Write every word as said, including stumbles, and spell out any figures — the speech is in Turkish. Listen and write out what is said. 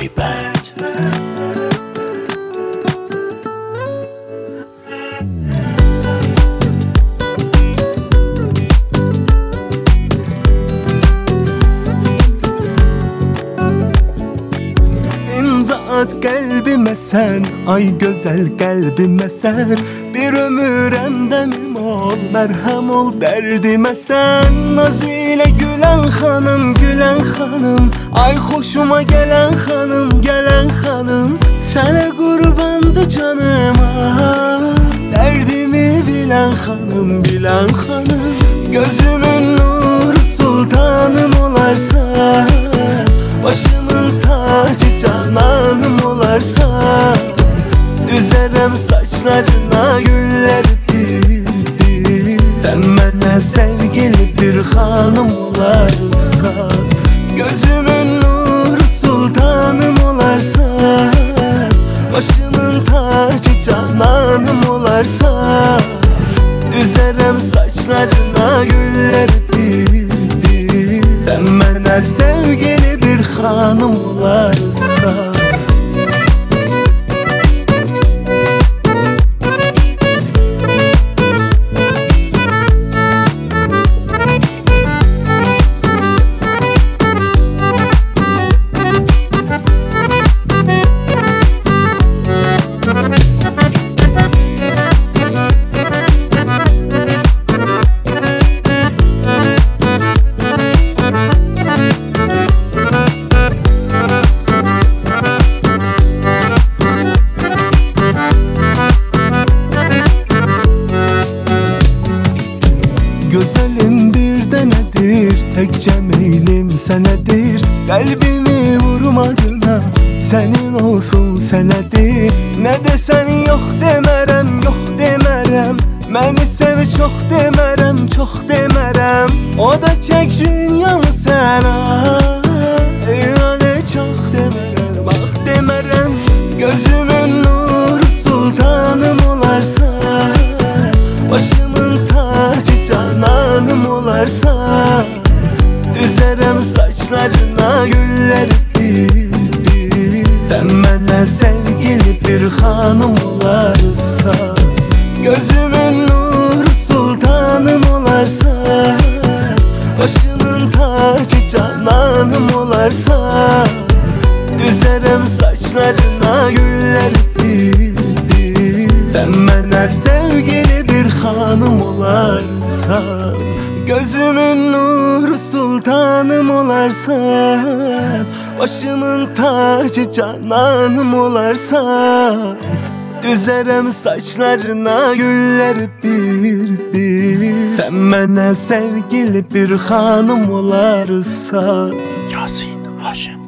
Ayberk. İmza at kalbime sen, ay güzel kalbime ser. Bir ömür emdemim ol, merhem ol derdime sen. Nazile gülen hanım, gülen hanım, ay hoşuma gelen hanım, gelen hanım. Sana kurbandı canım, ah, derdimi bilen hanım, bilen hanım. Gözümün nuru sultanım olarsa, başımın tacı cananım olarsa, düzerem saçlarına güller dil. Sen bana sevgili bir hanım olarsa, gözümün nuru sultanım olarsa, başımın tacı cananım olarsa, düzerem saçlarına güller dil. Sen bana sevgili bir hanım olarsa. Güzelim bir denedir, tek cemailim senedir. Kalbimi vurmadına, senin olsun senedir. Ne desen yok demerem, yok demerem. Beni sev çok demerem, çok demerem. O da çek dünyanı sana, yani çok demerem, bak demerem. Gözümün nuru sultanım olarsa, başımın tacı cananım olarsa, düzerem saçlarına güller dil. Sen bana sevgili bir hanım olarsa, gözümün nuru sultanım olarsa, başımın tacı cananım olarsa, düzerem saçlarına güller dil. Sen bana sevgili bir hanım olarsa, gözümün nuru sultanım olarsa, başımın tacı cananım olarsa, düzerem saçlarına güller bir bir. Sen bana sevgili bir hanım olarsa. Yasin Haşim.